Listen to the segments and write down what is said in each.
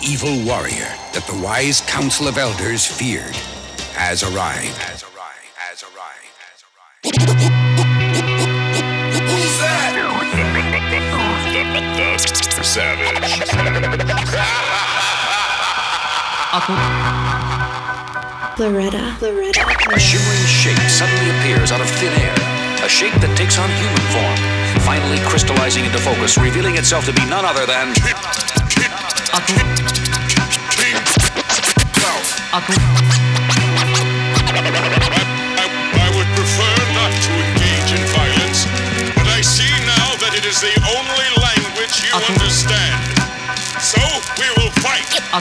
evil warrior that the wise council of elders feared has arrived. Who's that? The Savage. Loretta. A shimmering shape suddenly appears out of thin air. A shape that takes on human form, finally crystallizing into focus, revealing itself to be none other than... I would prefer not to engage in violence, but I see now that it is the only language you understand. So, we will fight.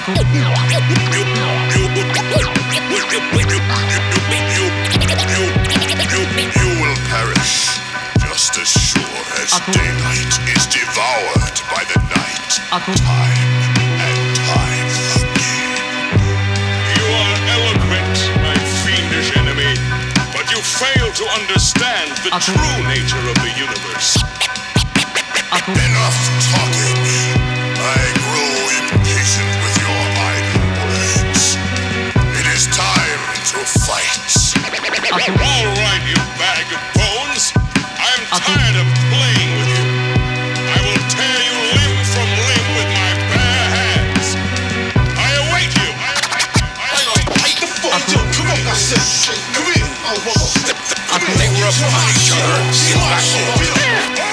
You will perish, just as sure as daylight is devoured by the night. Time and time again. You are eloquent, my fiendish enemy, but you fail to understand the true nature of the universe. Enough talking. I grow impatient with your idle words. It is time to fight. All right, you bag of bones. I'm tired of playing with you. I will tear you limb from limb with my bare hands. I await you. Hey, the fuck, come on, I said shit. Come here. They were upon each other. Get back here.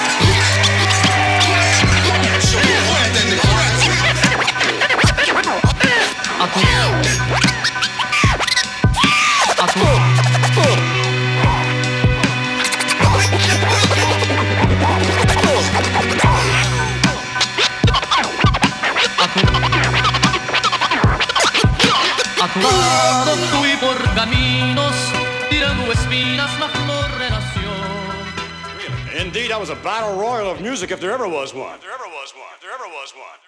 Atado fui por caminos, tirando espinas la flor renació. Indeed, I was a battle royal of music if there ever was one.